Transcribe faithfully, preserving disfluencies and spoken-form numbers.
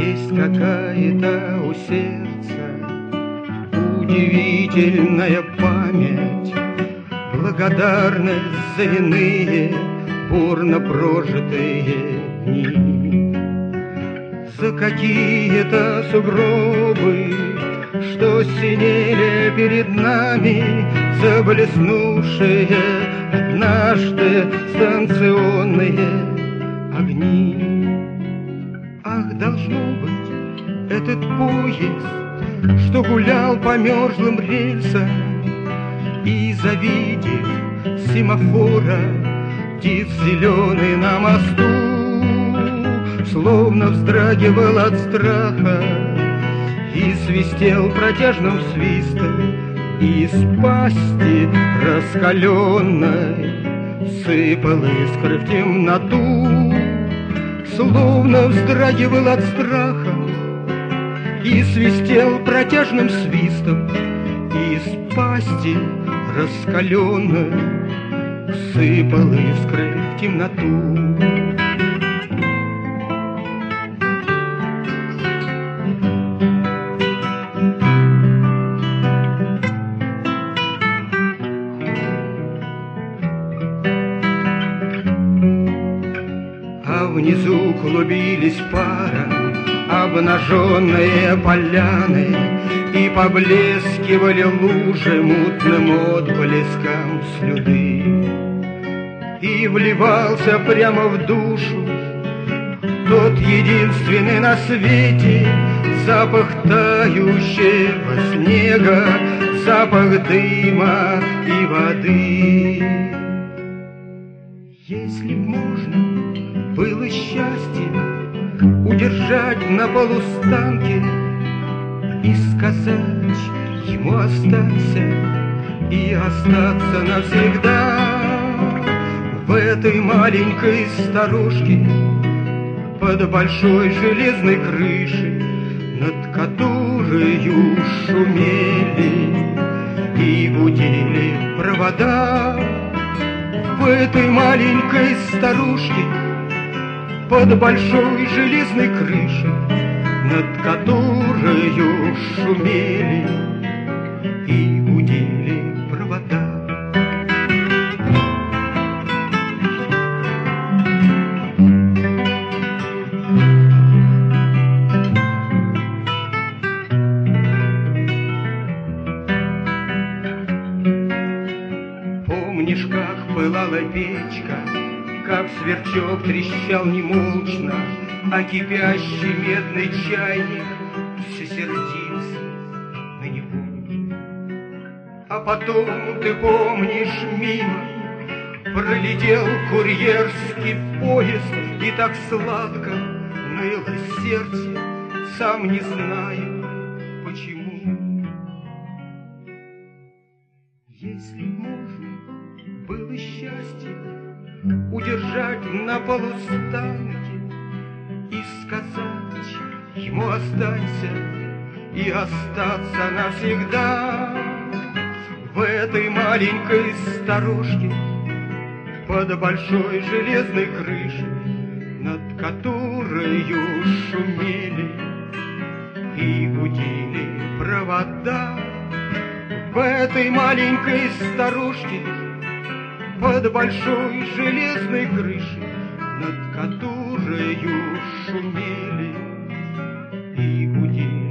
Есть какая-то у сердца удивительная память, благодарность за иные бурно прожитые дни, за какие-то сугробы, что синели перед нами, за блеснувшие однажды станционные огни. Ах, должно быть, этот поезд, что гулял по мерзлым рельсам, и, завидев семафора, птиц зеленый на мосту, словно вздрагивал от страха и свистел протяжным свистом, из пасти раскаленной сыпал искры в темноту, словно вздрагивал от страха и свистел протяжным свистом, из пасти раскаленной сыпал искры в темноту. А внизу клубились паром обнаженные поляны, и поблескивали лужи мутным отблеском слюды, и вливался прямо в душу тот единственный на свете запах тающего снега, запах дыма и воды. Если б можно было счастье удержать на полустанке и сказать ему останься, и остаться навсегда в этой маленькой сторожке под большой железной крышей, над которою шумели и гудели провода. В этой маленькой старушке под большой железной крышей, над которою шумели и гудели провода. Помнишь, как пылала печка, как сверчок трещал немолчно, а кипящий медный чайник все сердился на него. А потом, ты помнишь, мимо пролетел курьерский поезд, и так сладко ныло сердце, сам не знаю почему. Если можно было счастье удержать на полустанке и сказать ему останься, и остаться навсегда в этой маленькой сторожке под большой железной крышей, над которою шумели и гудели провода. В этой маленькой сторожке под большой железной крышей, над которою шумели и гудели